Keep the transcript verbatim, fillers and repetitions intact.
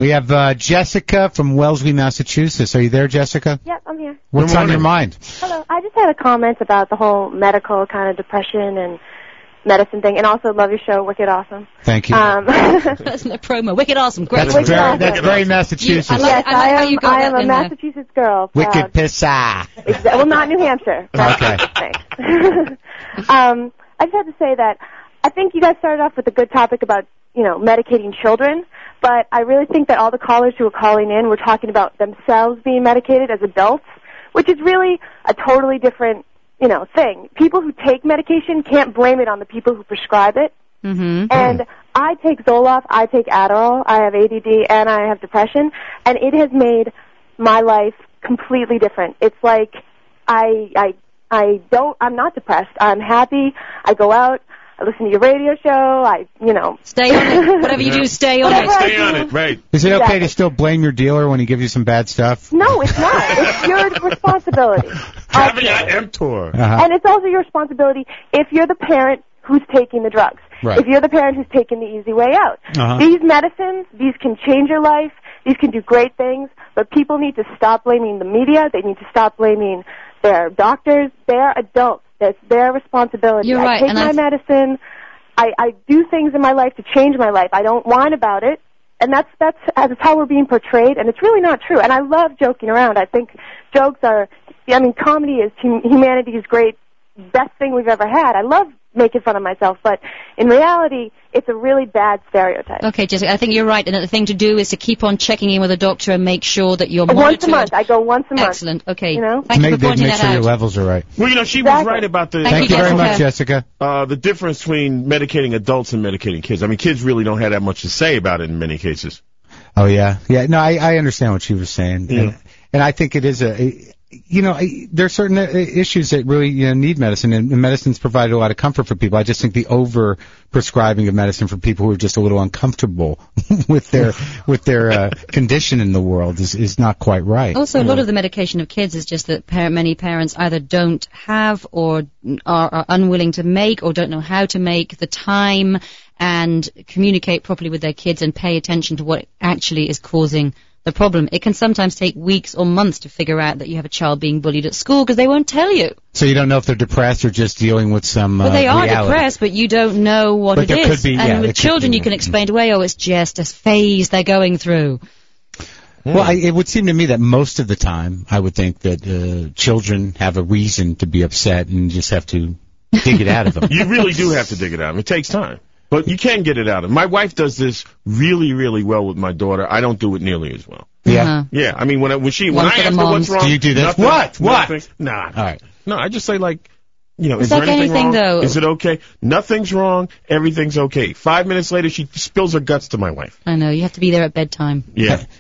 We have uh, Jessica from Wellesley, Massachusetts. Are you there, Jessica? Yep, I'm here. What's on your mind? Hello. I just had a comment about the whole medical kind of depression and medicine thing, and also love your show, Wicked Awesome. Thank you. Um, That's the promo. Wicked Awesome. Great. That's Wicked very, awesome. that's very Massachusetts. You, I like, yes, I like I how am, you got I am that a in there. Massachusetts girl. Wicked proud. pissa. Exa- well, not New Hampshire. Okay. Thanks. um, I just had to say that I think you guys started off with a good topic about, you know, medicating children, but I really think that all the callers who were calling in were talking about themselves being medicated as adults, which is really a totally different, you know, thing. People who take medication can't blame it on the people who prescribe it. Mm-hmm. And I take Zoloft, I take Adderall, I have A D D, and I have depression, and it has made my life completely different. It's like I, I, I don't, I'm not depressed. I'm happy. I go out. I listen to your radio show. I, you know. Stay on it. Whatever you do, stay on it. Stay on it, right. Is it okay Exactly. to still blame your dealer when he gives you some bad stuff? No, it's not. It's your responsibility. Caveat emptor. Uh-huh. And it's also your responsibility if you're the parent who's taking the drugs. Right. If you're the parent who's taking the easy way out. Uh-huh. These medicines, these can change your life. These can do great things. But people need to stop blaming the media. They need to stop blaming their doctors. They're adults. It's their responsibility. You're right, I take and my I- medicine. I, I do things in my life to change my life. I don't whine about it. And that's, that's, that's how we're being portrayed. And it's really not true. And I love joking around. I think jokes are, I mean, comedy is hum- humanity's great, best thing we've ever had. I love making fun of myself, but in reality, it's a really bad stereotype. Okay, Jessica, I think you're right, and the thing to do is to keep on checking in with a doctor and make sure that you're monitored. Once a month. I go once a month. Excellent. Okay. You know? Thank you Make, for pointing make that sure out. your levels are right. Well, you know, she Exactly. was right about the Thank Thank you, you very Jessica. much, Jessica. uh, the difference between medicating adults and medicating kids. I mean, kids really don't have that much to say about it in many cases. Oh, yeah. Yeah, no, I, I understand what she was saying. Yeah. And, and I think it is a, a you know, I, there are certain uh, issues that really you know, need medicine, and, and medicine's provided a lot of comfort for people. I just think the over-prescribing of medicine for people who are just a little uncomfortable with their with their uh, condition in the world is, is not quite right. Also, a lot of the medication of kids is just that par- many parents either don't have or are, are unwilling to make or don't know how to make the time and communicate properly with their kids and pay attention to what actually is causing the problem. It can sometimes take weeks or months to figure out that you have a child being bullied at school because they won't tell you. So you don't know if they're depressed or just dealing with some uh, Well, they are reality. depressed, but you don't know what But it there is. could be- and yeah, with it could children, be. you can explain away, oh, it's just a phase they're going through. Well, I, it would seem to me that most of the time, I would think that uh, children have a reason to be upset and just have to dig it out of them. You really do have to dig it out. It takes time. But you can get it out of them. My wife does this really, really well with my daughter. I don't do it nearly as well. Yeah. Uh-huh. Yeah, I mean, when I, when she, One when for I the ask her what's moms. wrong. Do you do this? Nothing, What? What? Nothing. Nah. All right. No, I just say like, you know, It's is there like anything, anything, wrong? though. Is it okay? Nothing's wrong. Everything's okay. Five minutes later, she spills her guts to my wife. I know, you have to be there at bedtime. Yeah.